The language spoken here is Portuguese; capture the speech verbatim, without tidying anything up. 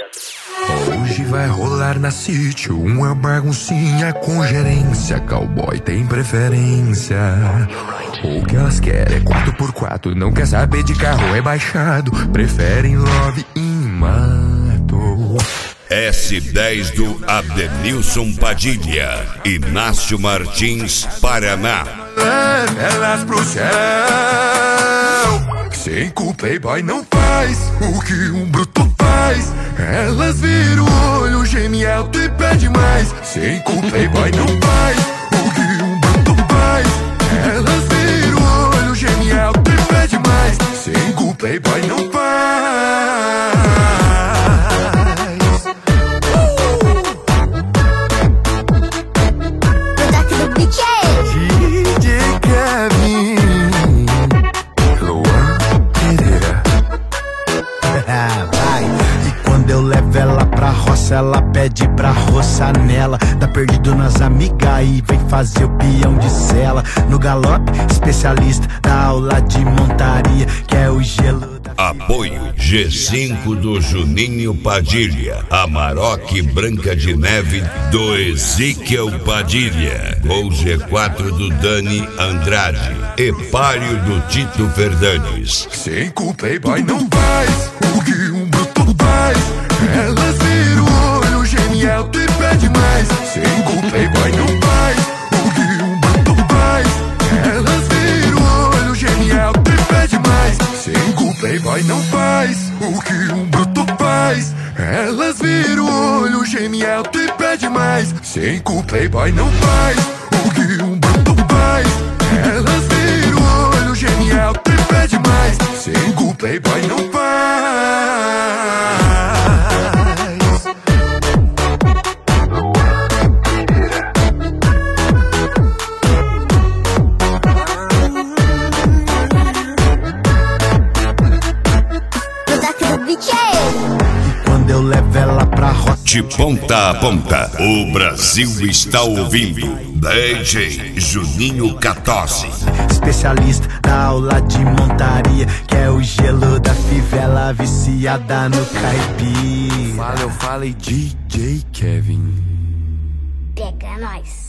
Hoje vai rolar na City uma baguncinha com gerência. Cowboy tem preferência. O que elas querem é quatro por quatro. Não quer saber de carro rebaixado. Preferem love e mato. S dez do Adenilson Padilha, Inácio Martins, Paraná. Leve elas pro céu. Cinco playboy não faz o que um bruto faz. Elas viram o olho, geme alto e pede mais. Cinco playboy não faz o que um bruto faz. Elas viram o olho, geme alto e pede mais. Cinco playboy não faz. D J Kevin, Luan Pereira. Vai. E quando eu levo ela pra roça, ela pede pra roçar nela. Tá perdido nas amigas e vem fazer o peão de cela. No galope, especialista da aula de montaria, que é o gelo da... Apoio G cinco do Juninho Padilha, Amarok Branca de Neve do Ezequiel Padilha, Gol G quatro do Dani Andrade, Epário do Tito Fernandes. Cinco playboy não faz o que um bruto faz. Elas viram o olho, geme alto e pede mais. Cinco playboy não faz o que um bruto faz. Elas viram o olho, geme alto e pede mais. Cinco playboy não faz o que um bruto faz. Elas viram o olho, geme alto e pede mais. Cinco playboy não faz o que um bruto faz. Elas viram o olho, geme alto e pede mais. Cinco playboy não faz. Quando eu levo ela pra roça, De ponta a ponta, o Brasil está ouvindo D J Juninho quatorze. especialista da aula de montaria, que é o gelo da fivela viciada no caipira. Fala, eu falei D J Kevin. Pega nós.